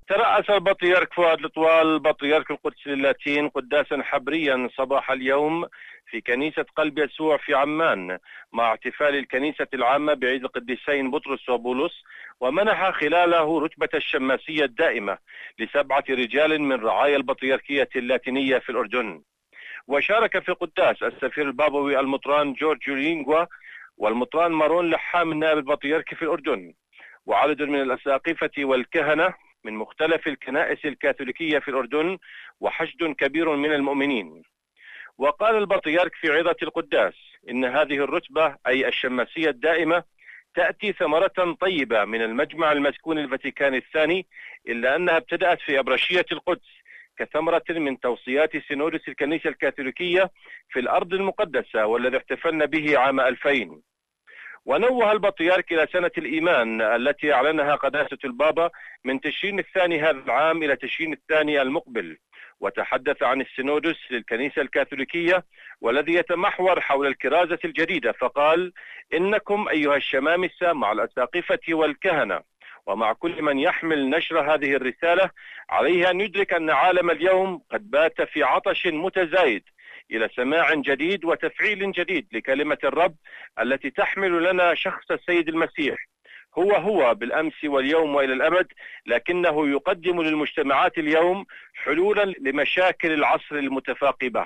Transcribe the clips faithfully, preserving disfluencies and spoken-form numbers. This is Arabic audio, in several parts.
ترأس البطريرك فؤاد الطوال بطريرك القدس اللاتين قداسا حبريا صباح اليوم في كنيسة قلب يسوع في عمان مع احتفال الكنيسة العامة بعيد القديسين بطرس وبولس، ومنح خلاله رتبة الشماسية الدائمة لسبعة رجال من رعايا البطريركية اللاتينية في الأردن. وشارك في القداس السفير البابوي المطران جورج لينغوا والمطران مارون لحام النائب البطريركي في الأردن، وعدد من الأساقفة والكهنة من مختلف الكنائس الكاثوليكية في الأردن، وحشد كبير من المؤمنين. وقال البطريرك في عظة القداس إن هذه الرتبة أي الشماسية الدائمة تأتي ثمرة طيبة من المجمع المسكون الفاتيكاني الثاني، إلا أنها ابتدأت في أبرشية القدس كثمرة من توصيات سينودس الكنيسة الكاثوليكية في الأرض المقدسة والذي احتفلنا به عام ألفين. ونوه البطريرك إلى سنة الإيمان التي أعلنها قداسة البابا من تشرين الثاني هذا العام إلى تشرين الثاني المقبل، وتحدث عن السينودس للكنيسة الكاثوليكية والذي يتمحور حول الكرازة الجديدة، فقال: إنكم أيها الشمامسة مع الأساقفة والكهنة ومع كل من يحمل نشر هذه الرسالة عليه أن يدرك أن عالم اليوم قد بات في عطش متزايد إلى سماع جديد وتفعيل جديد لكلمة الرب التي تحمل لنا شخص السيد المسيح، هو هو بالأمس واليوم وإلى الأبد، لكنه يقدم للمجتمعات اليوم حلولا لمشاكل العصر المتفاقبة.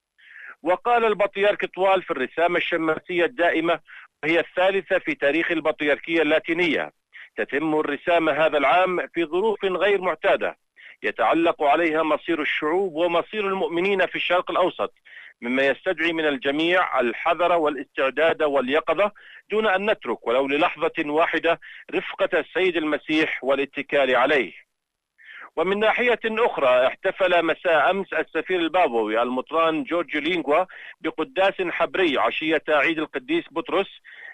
وقال البطريرك طوال في الرسامة الشماسية الدائمة، وهي الثالثة في تاريخ البطريركية اللاتينية، تتم الرسامة هذا العام في ظروف غير معتادة يتعلق عليها مصير الشعوب ومصير المؤمنين في الشرق الأوسط، مما يستدعي من الجميع الحذر والاستعداد واليقظة دون أن نترك ولو للحظة واحدة رفقة السيد المسيح والاتكال عليه. ومن ناحية أخرى احتفل مساء أمس السفير البابوي المطران جورج لينغوا بقداس حبري عشية عيد القديس بطرس،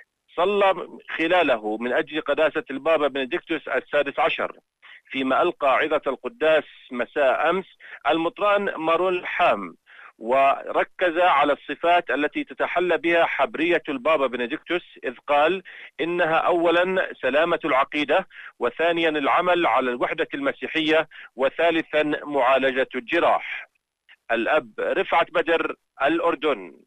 صلى خلاله من أجل قداسة البابا بنديكتوس السادس عشر. فيما ألقى عظة القداس مساء أمس المطران مارون لحام، وركز على الصفات التي تتحلى بها حبرية البابا بنديكتوس، إذ قال إنها أولا سلامة العقيدة، وثانيا العمل على الوحدة المسيحية، وثالثا معالجة الجراح. الأب رفعت بدر، الأردن.